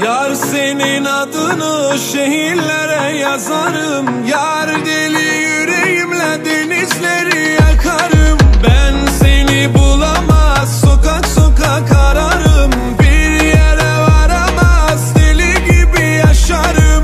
Yar senin adını şehirlere yazarım. Yar deli yüreğimle denizleri yakarım. Ben seni bulamaz, sokak sokak ararım. Bir yere varamaz, deli gibi yaşarım.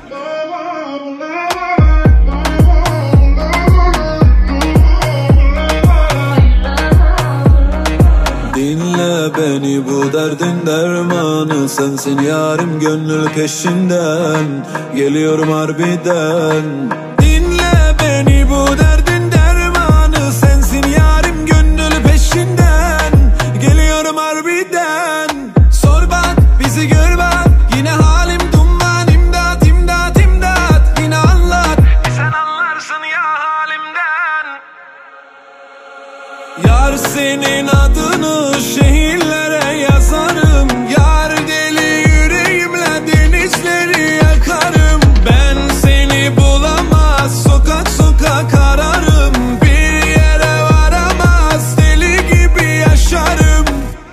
Dinle beni, bu derdin dermanı sensin yarim, gönül peşinden geliyorum harbiden. Dinle beni, bu derdin dermanı sensin yarim, gönül peşinden geliyorum harbiden. Sor bak, bizi gör bak, yine halim duman. İmdat imdat imdat, yine anlat, sen anlarsın ya halimden. Yar senin adını şehirlere yazarım. Yar deli yüreğimle denizleri yakarım. Ben seni bulamaz, sokak sokak ararım. Bir yere varamaz, deli gibi yaşarım.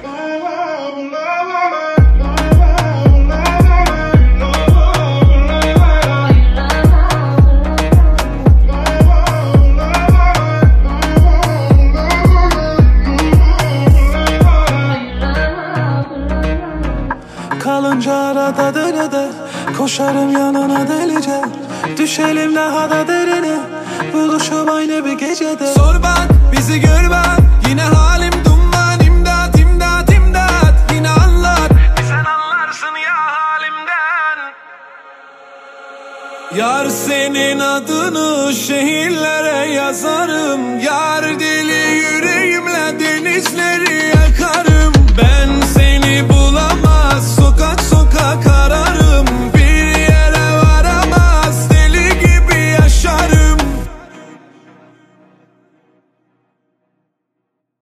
Kalınca arada derede, koşarım yanına delice. Düşelim daha da derine, buluşup aynı bir gecede. Sor bak, bizi gör bak, yine halim duman. İmdat imdat imdat, yine anlat, sen anlarsın ya halimden. Yar senin adını şehirlere